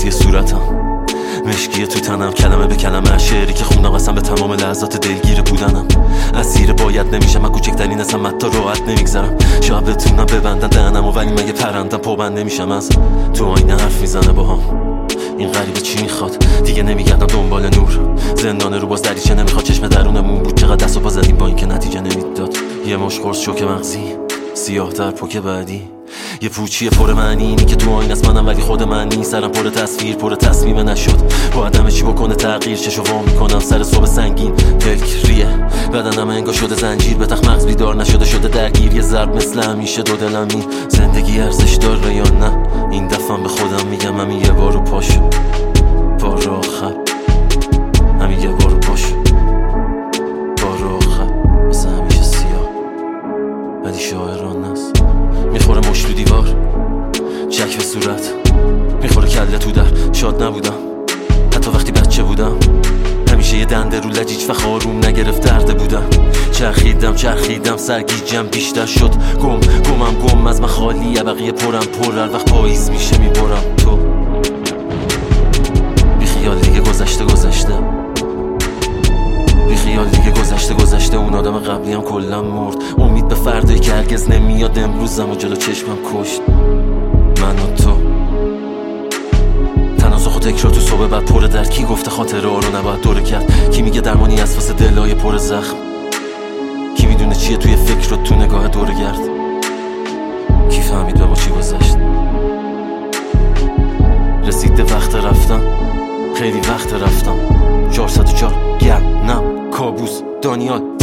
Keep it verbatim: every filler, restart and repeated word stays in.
عوضی صورتم، مشکیه تو تنم، کلمه به کلمه شعری که خوندم قسم به تمام لحظات دلگیر بودنم. اسیر باید نمیشم، من کوچکترین اسم حتی راحت نمیگذرم. شاید بتونم ببندن دهنم و ولی مگه پرندم پابند نمیشم از تو آینه حرف میزنه باهام. این غریبه چی میخواد؟ دیگه نمیگردم دنبال نور، زندان رو باز دریچه نمیخواد. چشم درونمون بود چقدر دست و پا زدیم با اینکه نتیجه نمیداد. یه مش قرص شوک مغزی، سیاه در پوک بعدی، یه پوچی پر معنی، اینی که تو آینه است منم ولی خود من نیست. سرم پر تصویر پر تصمیم نشد، باید همه چی بکنه تغییر. چشو وا میکنم سر صبح سنگین، پلک ریه بدنم انگار شده زنجیر، به تخت مغز بیدار نشده شده درگیر. یه ضرب مثل همیشه دو دلم این زندگی ارزش داره یا نه؟ این دفعه به خودم میگم همین یه بارو پاش بار آخر، همین یه بارو پاش بار آخر. واسه همیشه سیاه ولی شاعران است، میخوره مشت تو دیوار، چک به صورت، میخوره کله تو در. شاد نبودم حتی وقتی بچه بودم، همیشه یه دنده رو لجیج و خاروم نگرفت درده بودم. چرخیدم چرخیدم سرگیجم بیشتر شد، گم گمم گم از من خالیه، بقیه پرم پر. هر وقت پاییز میشه میبرم تو بی خیال دیگه گذشته گذشته، بی خیال دیگه گذشته گذشته. اون آدم قبلی هم کلم مرد، امید به فردایی که هرگز نمیاد. امروزم و جلو چشمم کشت من و تو. تناسخ و تکرار تو صبح بعد پر درد. کی گفته خاطره ها رو نباید دوره کرد؟ کی میگه درمانی از واسه دلای پر زخم؟ کی میدونه چیه توی فکر رو تو نگاه دوره گرد؟ کی فهمید به ما چی گذشت؟ رسیده وقت رفتن، خیلی وقت رفتم. چهارصد و چهار گرنم کابوس دانیال